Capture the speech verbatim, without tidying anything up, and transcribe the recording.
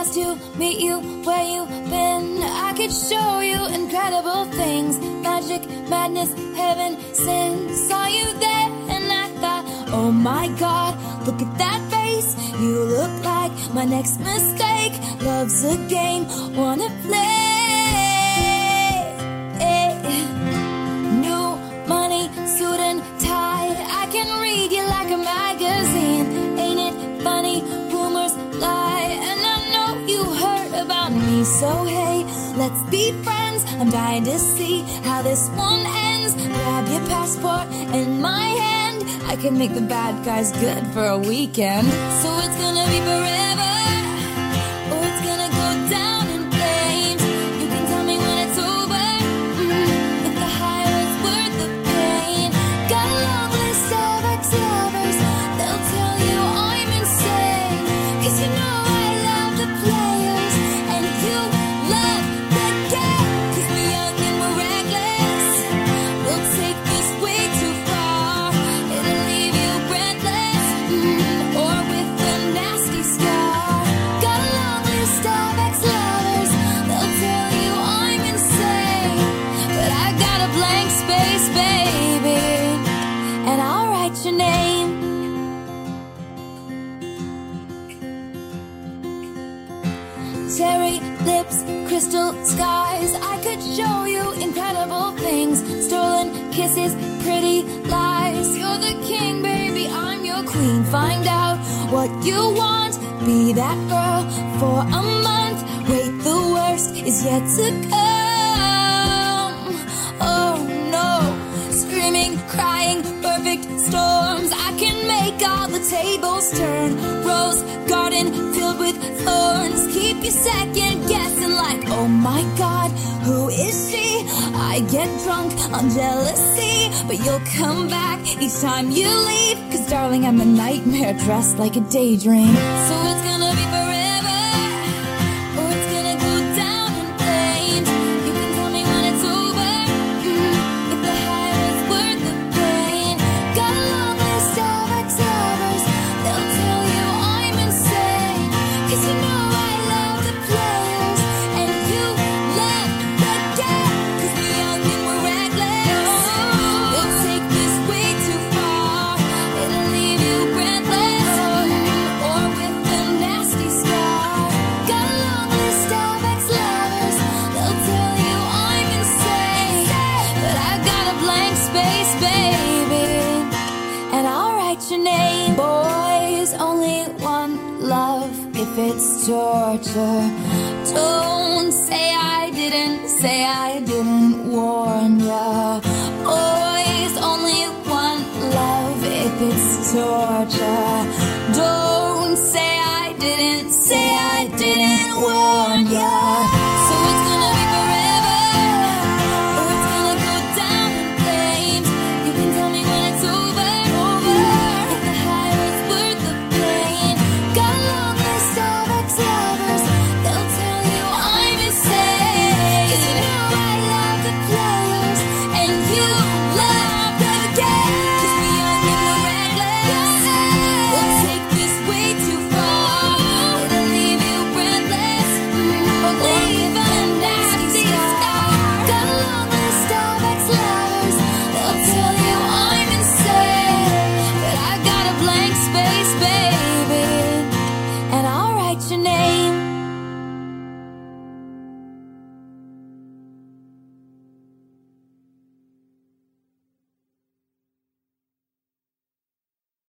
has to meet you where you've been. I could show you incredible things, magic, madness, heaven, sin. Saw you there and I thought, oh my God, look at that face. You look like my next mistake. Love's a game, wanna play. New money, suit and tie, I can read you like a magazine. Ain't it funny, rumors lie, and I know you heard about me. So hey, let's be friends, I'm dying to see how this one ends. Grab your passport in my hand, I can make the bad guys good for a weekend. So it's gonna be forever, or it's gonna go down in flames. You can tell me when it's over, mm, if the high was worth the pain. Got a long list of ex-lovers, they'll tell you I'm insane. Cause you know I love the players, and you love the game. Cause we're young and we're reckless, we'll take this way too far. It'll leave you breathless, mm, or with a nasty scar. Got a long list of ex-lovers, they'll tell you I'm insane. But I got a blank space, baby, and I'll write your name. Cherry lips, crystal skies, I could show you incredible things. Stolen kisses, pretty lies. You're the king, baby, I'm your queen. Find out what you want, be that girl for a month. Wait, the worst is yet to come. Oh no, screaming, crying, perfect storms. I can make all the tables turn. Rose garden filled with thorns. Keep you second guessing like, oh my God, who is she? I get drunk on jealousy, but you'll come back each time you leave. Cause darling, I'm a nightmare dressed like a daydream. So it's gonna be forever, or it's gonna go down in flames. You can tell me when it's over, mm, if the high was worth the pain. Got a long list of ex-lovers, they'll tell you I'm insane. Cause you know I love the players, and you love the game. Cause we're young and we're reckless, we'll take this way too far. It'll leave you breathless, or with a nasty scar. Got a long list of ex-lovers, they'll tell you I'm insane. But I got a blank space, baby, and I'll write your name. Boys only want love if it's torture. Don't say I didn't, say I didn't warn ya. Boys only want love if it's torture.